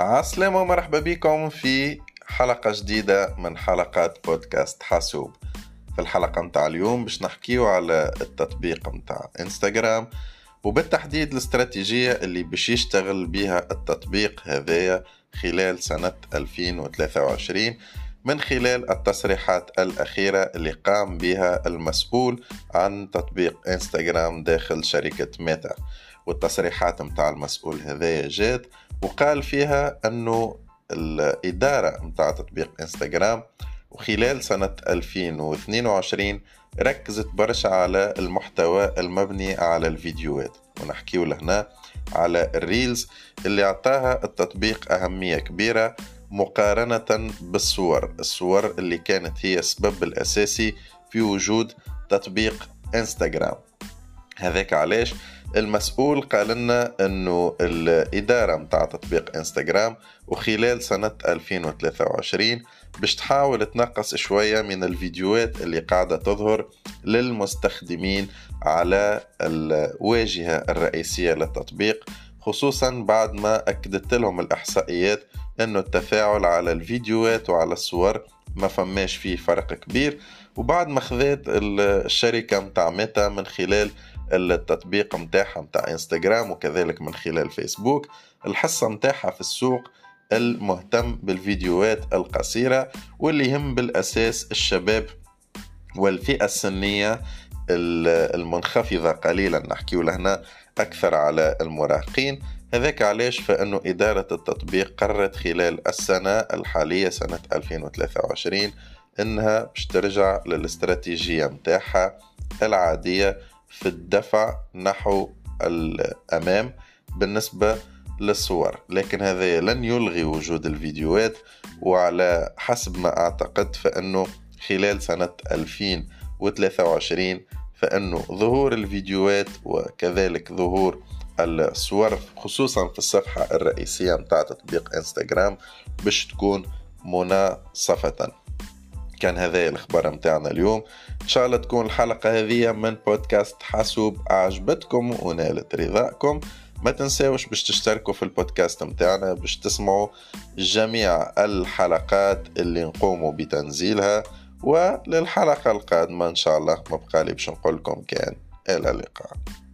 عسلامة ومرحبا بكم في حلقة جديدة من حلقات بودكاست حاسوب. في الحلقة متاع اليوم باش نحكيو على التطبيق متاع انستغرام، وبالتحديد الاستراتيجية اللي باش يشتغل بها التطبيق هذايا خلال سنة 2023 من خلال التصريحات الأخيرة اللي قام بها المسؤول عن تطبيق انستغرام داخل شركة ميتا. والتصريحات متاع المسؤول هذايا جات وقال فيها أنه الإدارة متاع تطبيق انستغرام وخلال سنة 2022 ركزت برشا على المحتوى المبني على الفيديوهات، ونحكيو لهنا على الريلز اللي أعطاها التطبيق أهمية كبيرة مقارنة الصور اللي كانت هي السبب الأساسي في وجود تطبيق انستغرام. هذاك علاش المسؤول قال لنا أنه الإدارة متاع تطبيق انستغرام وخلال سنة 2023 باش تحاول تنقص شوية من الفيديوهات اللي قاعدة تظهر للمستخدمين على الواجهة الرئيسية للتطبيق، خصوصا بعد ما أكدت لهم الإحصائيات أنه التفاعل على الفيديوهات وعلى الصور ما فماش فيه فرق كبير. وبعد ما خذت الشركة متاع ميتا من خلال التطبيق متاعها متاع انستغرام وكذلك من خلال فيسبوك الحصة متاعها في السوق المهتم بالفيديوهات القصيرة، واللي يهم بالأساس الشباب والفئة السنية المنخفضة قليلا، نحكيو لهنا أكثر على المراهقين. هذاك علاش فإنه إدارة التطبيق قررت خلال السنة الحالية سنة 2023 إنها باش ترجع للاستراتيجية متاعها العادية في الدفع نحو الأمام بالنسبة للصور، لكن هذا لن يلغي وجود الفيديوهات. وعلى حسب ما أعتقد فإنه خلال سنة 2023 فإنه ظهور الفيديوهات وكذلك ظهور الصور خصوصا في الصفحة الرئيسية متاع تطبيق انستغرام باش تكون مناصفة. كان هذا الأخبار متاعنا اليوم، إن شاء الله تكون الحلقة هذه من بودكاست حاسوب أعجبتكم ونالت رضاكم. ما تنساوش باش تشتركوا في البودكاست متاعنا باش تسمعوا جميع الحلقات اللي نقوموا بتنزيلها. وللحلقة القادمة إن شاء الله ما بقالي باش نقولكم كان إلى اللقاء.